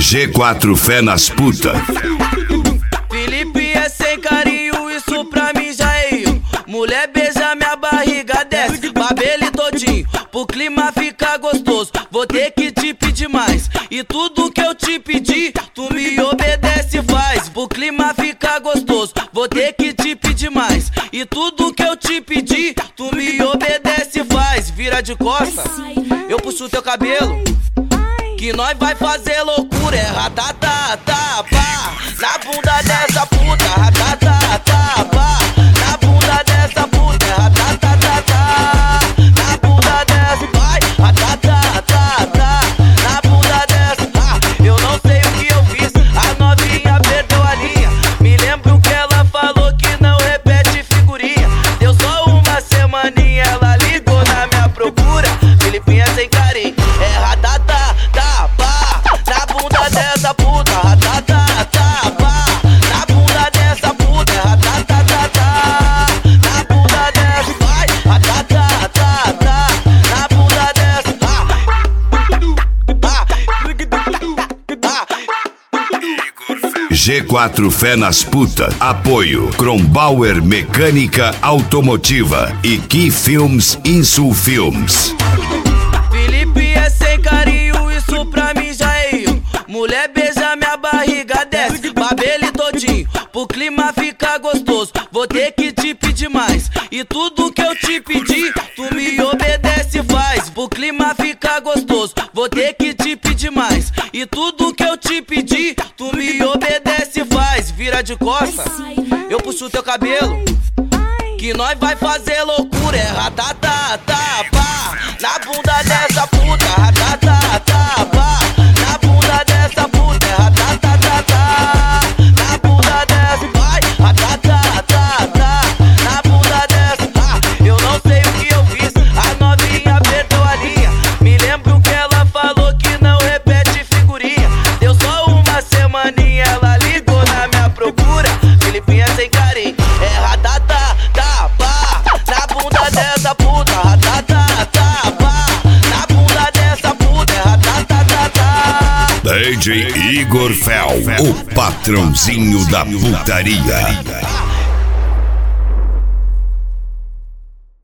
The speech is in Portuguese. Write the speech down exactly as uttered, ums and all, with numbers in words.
G quatro Fé nas puta. Felipe é sem carinho, isso pra mim já é eu. Mulher beija minha barriga, desce, babele todinho, pro clima ficar gostoso. Vou ter que te pedir mais, e tudo que eu te pedir, tu me obedece e faz. Pro clima ficar gostoso, vou ter que te pedir mais, e tudo que eu te pedir, tu me obedece e faz. Vira de costa, eu puxo teu cabelo, que nós vai fazer loucura. É ratatatá, pá, na bunda dessa puta. Ratatatá, pá, na bunda dessa puta. É ratatatá, na bunda dessa, vai. Ratatatá, na bunda dessa. Ah, eu não sei o que eu fiz, a novinha perdeu a linha. Me lembro que ela falou que não repete figurinha. Deu só uma semaninha, ela ligou na minha procura. Felipinha sem carinho, é ratatá, tá, pá, na bunda dessa puta. Ratatá, pá, na bunda dessa puta. É ratatá, tá, na bunda dessa, vai. Ratatá, tá, na bunda dessa. Ah, ah, ah. G quatro Fé nas puta. Apoio Crombauer Mecânica Automotiva e Key Films Insul Films. Felipe é sem carinho, isso pra mim já é eu. Mulher beija minha barriga, desce, babele todinho, pro clima ficar gostoso. Vou ter que te pedir mais, e tudo que eu te pedir, tu me obedece e faz. Pro clima ficar gostoso, vou ter que te pedir mais, e tudo que eu te pedir, tu me obedece e faz. Vira de costa, eu puxo teu cabelo, que nós vai fazer loucura. É ratatatá, pá, na bunda dessa puta. Ratatatá, pá, na bunda dessa puta. É ratatatá, na bunda dessa, vai. Ratatatá, na bunda dessa. Ah, eu não sei o que eu fiz, a novinha perdeu a linha. Me lembro que ela falou que não repete figurinha. Deu só uma semaninha, ela ligou na minha procura. Felipinha sem carinho, é ratatá, tá, pá, na bunda dessa puta. Ratatá, pá, na bunda dessa puta. É ratatá. D J Igor Fel, o patrãozinho da putaria.